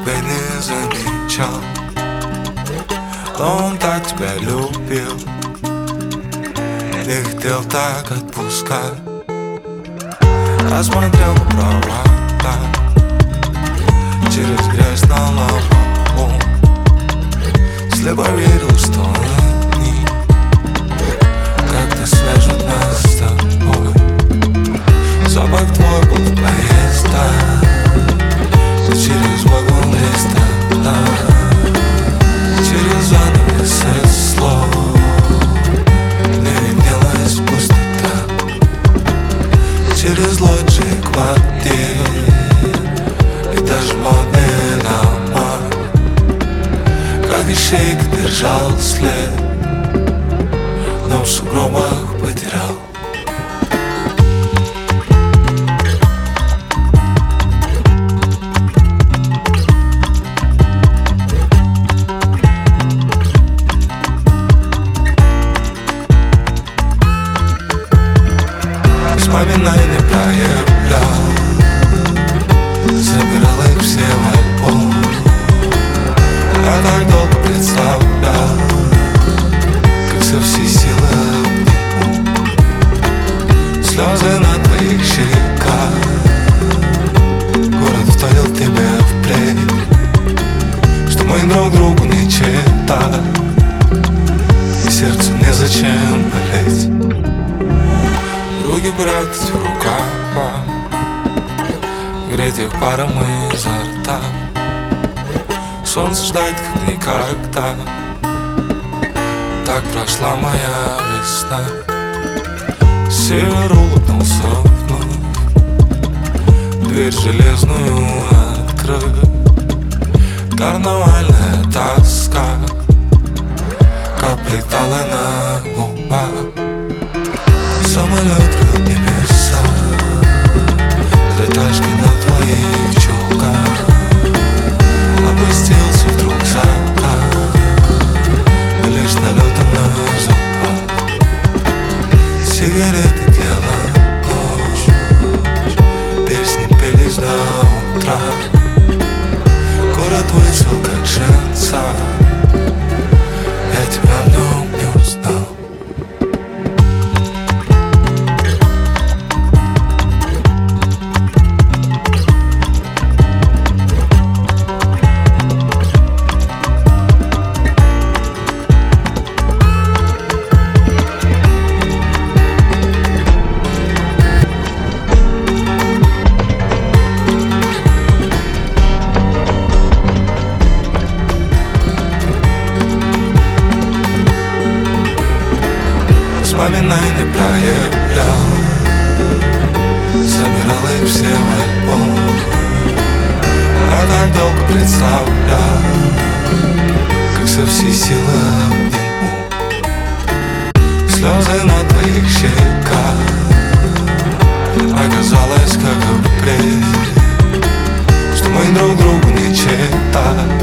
тебя не замечал, но он так тебя любил, не хотел так отпускать. Я смотрел на провода через грязь на лобовом, слепо верил, что они как-то свяжут нас с тобой. Запах твой был в поездах, через вагон листа, через занавес слов мне виднелась пустота. Через лоджии квартир и даже модные дома, как ищейка держал след, но в сугробах потерял. Вспоминания проявлял, собирал их все в альбом. Я так долго представлял, как со всей силы обниму слезы на твоих щеках. Город втолил тебе в плеть, что мы друг другу не чита, и сердцу незачем болеть. Руки прятать в рукава, греть их паром изо рта. Солнце ждать как никогда, так прошла моя весна. Север улыбнулся вновь, дверь железную открыл. Карнавальная тоска, капли тала на губах. Самолет крыл небеса, затяжки на твоих чулках. Опустился вдруг закат, лишь налетом на зубах. Сигареты пела ночь, песни пелись до утра. Город высел как женца, я тебя в нем не узнал. Вспоминания проявлял, собирал их все в альбом. Я так долго представлял, как со всей силы обниму слезы на твоих щеках. Оказалось, как впредь, что мы друг другу не чита,